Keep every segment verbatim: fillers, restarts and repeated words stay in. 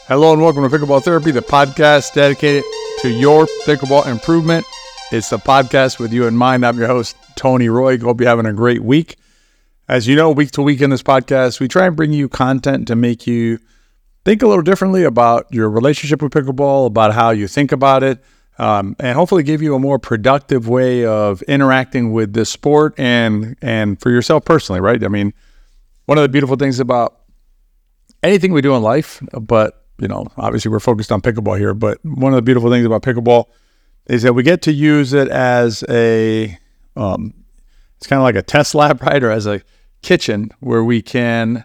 Hello and welcome to Pickleball Therapy, the podcast dedicated to your pickleball improvement. It's the podcast with you in mind. I'm your host, Tony Roy. Hope you're having a great week. As you know, week to week in this podcast, we try and bring you content to make you think a little differently about your relationship with pickleball, about how you think about it, um, and hopefully give you a more productive way of interacting with this sport and and for yourself personally, right? I mean, one of the beautiful things about anything we do in life, but you know, obviously we're focused on pickleball here, but one of the beautiful things about pickleball is that we get to use it as a, um, it's kind of like a test lab, right? Or as a kitchen where we can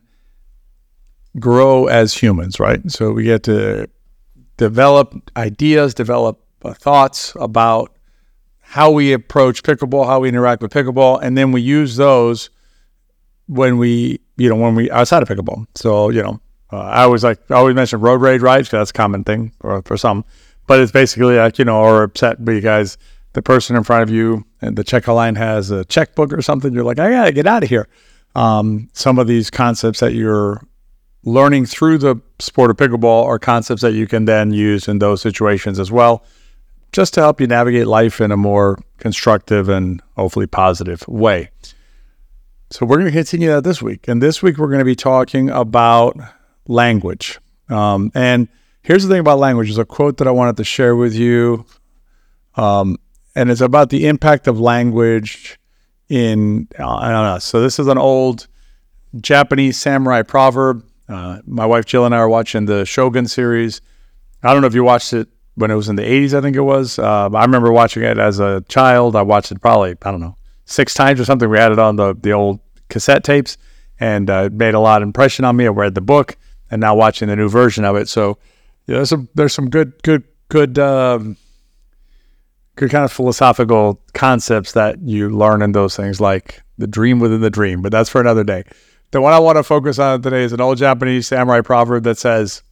grow as humans, right? So we get to develop ideas, develop uh, thoughts about how we approach pickleball, how we interact with pickleball, and then we use those when we, you know, when we outside of pickleball. So, you know, Uh, I always like I always mention road rage, right? Because that's a common thing for, for some. But it's basically like, you know, or upset because the person in front of you and the checkout line has a checkbook or something. You're like, I gotta get out of here. Um, some of these concepts that you're learning through the sport of pickleball are concepts that you can then use in those situations as well, just to help you navigate life in a more constructive and hopefully positive way. So we're going to continue that this week. And this week we're going to be talking about language. Um, and here's the thing about language. There's a quote that I wanted to share with you. Um, and it's about the impact of language in, uh, I don't know. So this is an old Japanese samurai proverb. Uh, my wife Jill and I are watching the Shogun series. I don't know if you watched it when it was in the eighties, I think it was. Uh, I remember watching it as a child. I watched it probably, I don't know, six times or something. We had it on the, the old cassette tapes, and uh, it made a lot of impression on me. I read the book, and now watching the new version of it. So yeah, there's some there's some good good good um, good kind of philosophical concepts that you learn in those things, like the dream within the dream. But that's for another day. The one I want to focus on today is an old Japanese samurai proverb that says,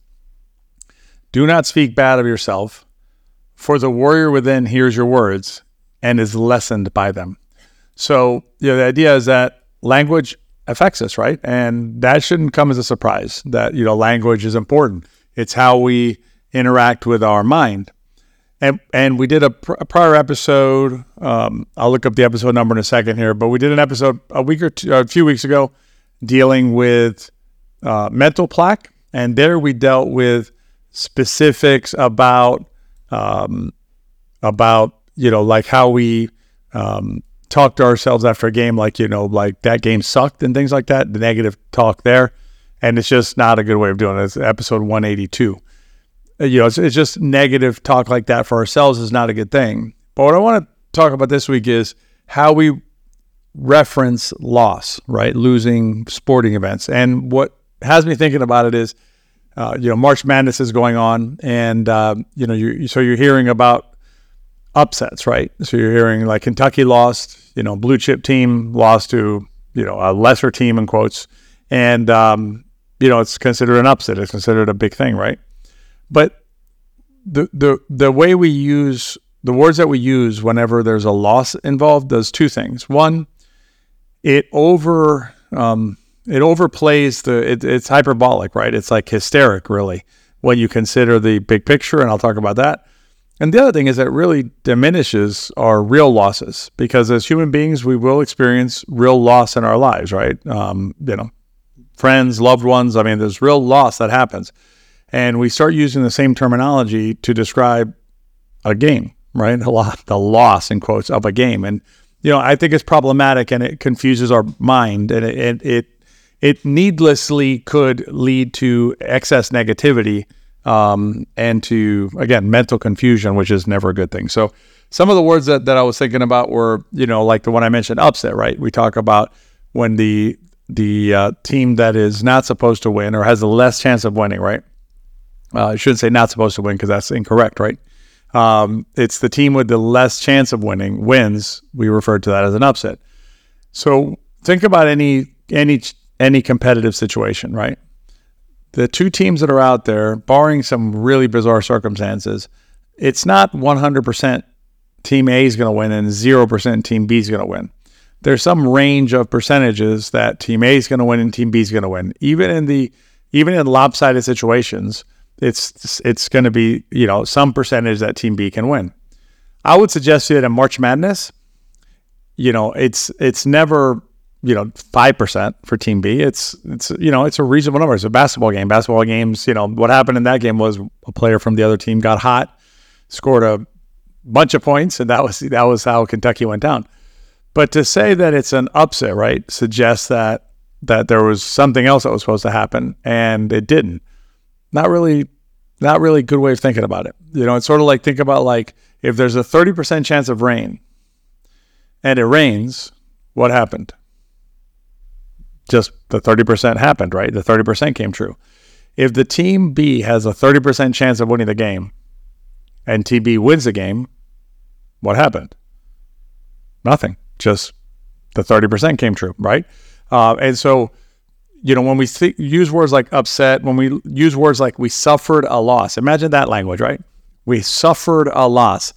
"Do not speak bad of yourself, for the warrior within hears your words and is lessened by them." So you know, the idea is that language affects us, right? And that shouldn't come as a surprise that, you know, language is important. It's how we interact with our mind. And and we did a, pr- a prior episode, um, I'll look up the episode number in a second here, but we did an episode a week or two, a few weeks ago dealing with uh, mental plaque. And there we dealt with specifics about, um, about, you know, like how we, um, talk to ourselves after a game, like, you know, like that game sucked and things like that, the negative talk there. And it's just not a good way of doing it. It's episode one eighty-two. You know, it's, it's just negative talk like that for ourselves is not a good thing. But what I want to talk about this week is how we reference loss, right? Losing sporting events. And what has me thinking about it is, uh, you know, March Madness is going on, and, uh, you know, you so you're hearing about upsets, right? So you're hearing like Kentucky lost, you know, blue chip team lost to, you know, a lesser team in quotes. And, um, you know, it's considered an upset. It's considered a big thing, right? But the, the, the way we use the words that we use whenever there's a loss involved does two things. One, it over, um, it overplays the, it, it's hyperbolic, right? It's like hysteric really when you consider the big picture. And I'll talk about that. And the other thing is that it really diminishes our real losses, because as human beings, we will experience real loss in our lives, right? Um, you know, friends, loved ones. I mean, there's real loss that happens. And we start using the same terminology to describe a game, right? A lot, the loss in quotes of a game. And, you know, I think it's problematic and it confuses our mind, and it, it, it, it needlessly could lead to excess negativity. Um, and to, again, mental confusion, which is never a good thing. So some of the words that, that I was thinking about were, you know, like the one I mentioned, upset, right? We talk about when the the uh, team that is not supposed to win or has the less chance of winning, right? Uh, I shouldn't say not supposed to win because that's incorrect, right? Um, it's the team with the less chance of winning wins. We refer to that as an upset. So think about any any any competitive situation, right? The two teams that are out there, barring some really bizarre circumstances, it's not one hundred percent Team A is going to win and zero percent Team B is going to win. There's some range of percentages that Team A is going to win and Team B is going to win. Even in the even in lopsided situations, it's it's going to be, you know, some percentage that Team B can win. I would suggest to you that in March Madness, you know, it's it's never, you know, five percent for Team B. It's, it's you know, it's a reasonable number. It's a basketball game. Basketball games, you know, what happened in that game was a player from the other team got hot, scored a bunch of points, and that was that was how Kentucky went down. But to say that it's an upset, right, suggests that that there was something else that was supposed to happen, and it didn't. Not really, not really a good way of thinking about it. You know, it's sort of like, think about like, if there's a thirty percent chance of rain and it rains, what happened? Just the thirty percent happened, right? The thirty percent came true. If the Team B has a thirty percent chance of winning the game and Team B wins the game, what happened? Nothing. Just the thirty percent came true, right? Uh, and so, you know, when we th- use words like upset, when we use words like we suffered a loss, imagine that language, right? We suffered a loss.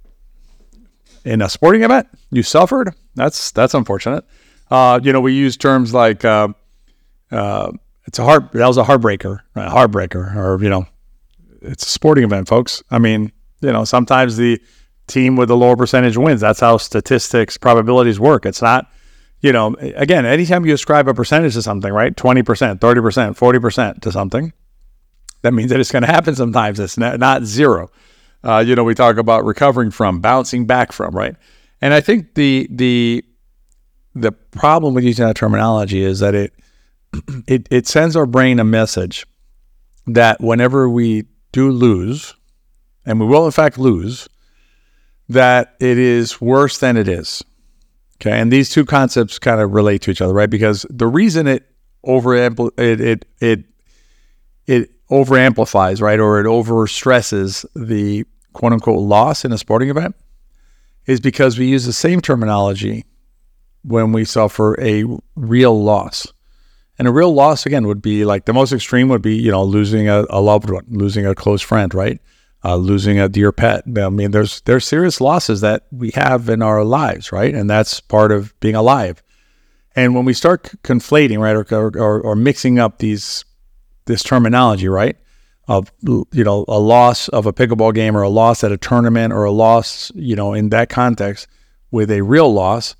In a sporting event, you suffered? That's that's unfortunate. Uh, you know, we use terms like, uh, uh, it's a heart, that was a heartbreaker, a heartbreaker, or, you know, it's a sporting event, folks. I mean, you know, sometimes the team with the lower percentage wins. That's how statistics, probabilities work. It's not, you know, again, anytime you ascribe a percentage to something, right? twenty percent, thirty percent, forty percent to something, that means that it's going to happen sometimes. It's not, not zero. Uh, you know, we talk about recovering from, bouncing back from, right? And I think the the the problem with using that terminology is that it it it sends our brain a message that whenever we do lose, and we will in fact lose, that it is worse than it is. Okay, and these two concepts kind of relate to each other, right? Because the reason it over it it it it over amplifies, right, or it over stresses the quote unquote loss in a sporting event is because we use the same terminology when we suffer a real loss. And a real loss, again, would be like the most extreme would be, you know, losing a, a loved one, losing a close friend, right? Uh, losing a dear pet. I mean, there's there's serious losses that we have in our lives, right? And that's part of being alive. And when we start c- conflating, right, or, or or mixing up these this terminology, right, of, you know, a loss of a pickleball game or a loss at a tournament or a loss, you know, in that context with a real loss,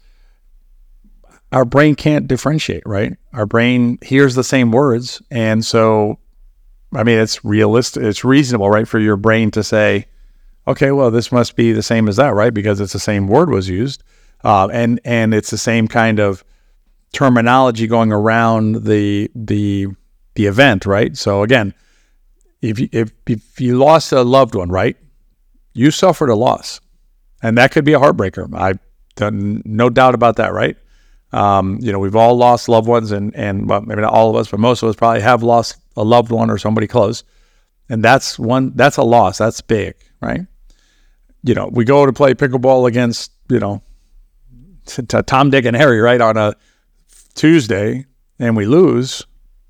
our brain can't differentiate, right? Our brain hears the same words, and so, I mean, it's realistic, it's reasonable, right, for your brain to say, okay, well, this must be the same as that, right? Because it's the same word was used, uh, and and it's the same kind of terminology going around the the the event, right? So again, if you, if if you lost a loved one, right, you suffered a loss, and that could be a heartbreaker. I no doubt about that, right? Um, you know, we've all lost loved ones, and and well, maybe not all of us, but most of us probably have lost a loved one or somebody close, and that's one that's a loss. That's big, right? You know, we go to play pickleball against, you know, t- t- Tom, Dick, and Harry, right, on a Tuesday, and we lose.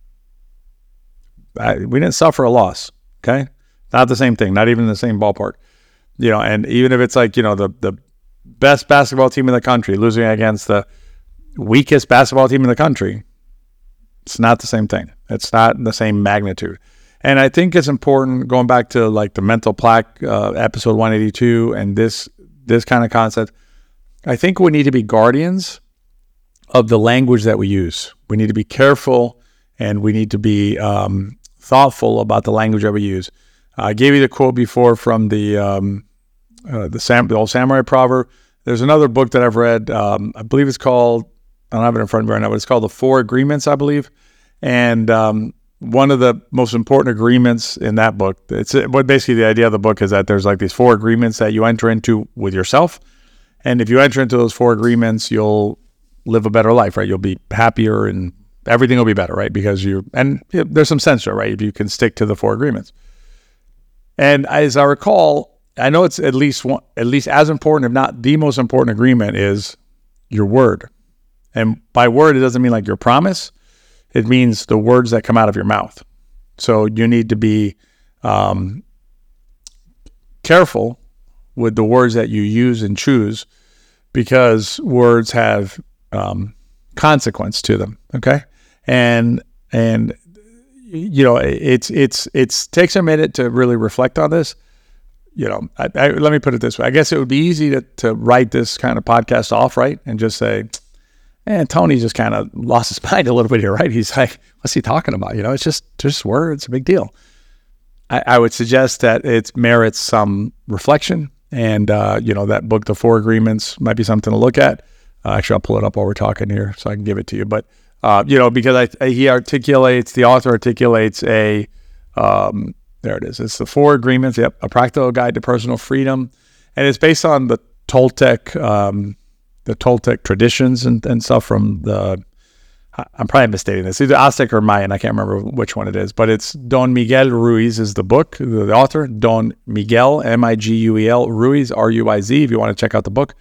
I, we didn't suffer a loss, okay? Not the same thing, not even in the same ballpark. You know, and even if it's like, you know, the the best basketball team in the country losing against the weakest basketball team in the country, it's not the same thing. It's not the same magnitude. And I think it's important, going back to like the mental plaque, uh, episode one eighty-two, and this this kind of concept, I think we need to be guardians of the language that we use. We need to be careful, and we need to be um, thoughtful about the language that we use. I gave you the quote before from the um, uh, the, Sam, the old samurai proverb. There's another book that I've read. Um, I believe it's called, I don't have it in front of me right now, but it's called The Four Agreements, I believe. And um, one of the most important agreements in that book, it's what basically the idea of the book is that there's like these four agreements that you enter into with yourself. And if you enter into those four agreements, you'll live a better life, right? You'll be happier and everything will be better, right? Because you, and you know, there's some sense to it, right? If you can stick to the four agreements. And as I recall, I know it's at least one, at least as important, if not the most important agreement, is your word. And by word, it doesn't mean like your promise. It means the words that come out of your mouth. So you need to be um, careful with the words that you use and choose, because words have um, consequence to them. Okay, and and you know, it's it's it's takes a minute to really reflect on this. You know, I, I, let me put it this way. I guess it would be easy to to write this kind of podcast off, right, and just say, "And Tony just kind of lost his mind a little bit here, right?" He's like, "What's he talking about?" You know, it's just just words, a big deal. I, I would suggest that it merits some reflection, and uh, you know, that book, The Four Agreements, might be something to look at. Uh, actually, I'll pull it up while we're talking here so I can give it to you. But, uh, you know, because I, he articulates, the author articulates a, um, there it is. It's the Four Agreements, yep, A Practical Guide to Personal Freedom. And it's based on the Toltec, um, the Toltec traditions and, and stuff from the, I'm probably misstating this, either Aztec or Mayan, I can't remember which one it is. But it's Don Miguel Ruiz is the book, the, the author, Don Miguel, M I G U E L, Ruiz, R U I Z, if you want to check out the book.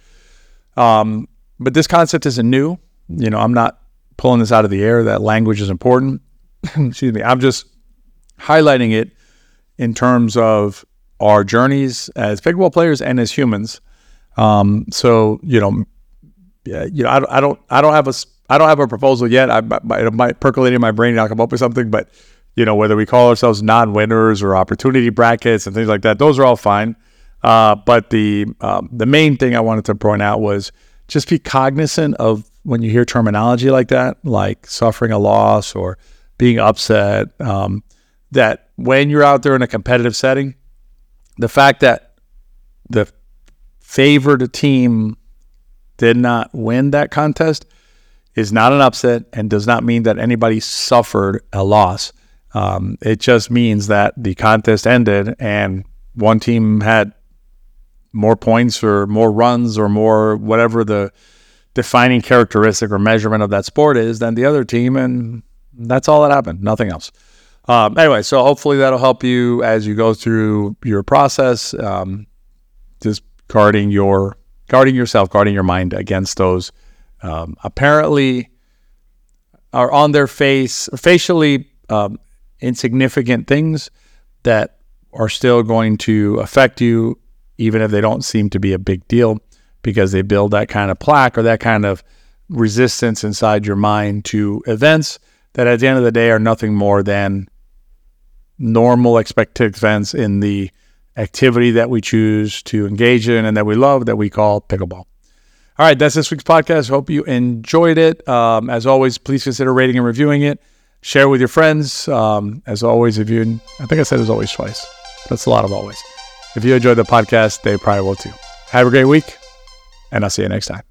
Um, But this concept isn't new. You know, I'm not pulling this out of the air that language is important. Excuse me. I'm just highlighting it in terms of our journeys as pickleball players and as humans. Um, so, you know, yeah, you know, I, I don't, I don't have a, I don't have a proposal yet. I, I it might percolate in my brain and I'll come up with something. But you know, whether we call ourselves non-winners or opportunity brackets and things like that, those are all fine. Uh, but the um, the main thing I wanted to point out was, just be cognizant of when you hear terminology like that, like suffering a loss or being upset, um, that when you're out there in a competitive setting, the fact that the favored team did not win that contest is not an upset and does not mean that anybody suffered a loss. Um, it just means that the contest ended and one team had more points or more runs or more whatever the defining characteristic or measurement of that sport is than the other team, and that's all that happened, nothing else. Um, anyway, so hopefully that'll help you as you go through your process, um, just guarding your guarding yourself, guarding your mind against those um, apparently are on their face, facially um, insignificant things that are still going to affect you, even if they don't seem to be a big deal, because they build that kind of plaque or that kind of resistance inside your mind to events that at the end of the day are nothing more than normal expected events in the activity that we choose to engage in and that we love, that we call pickleball. All right, that's this week's podcast. Hope you enjoyed it. Um, as always, please consider rating and reviewing it. Share with your friends. Um, as always, if you, I think I said as always twice. That's a lot of always. If you enjoyed the podcast, they probably will too. Have a great week, and I'll see you next time.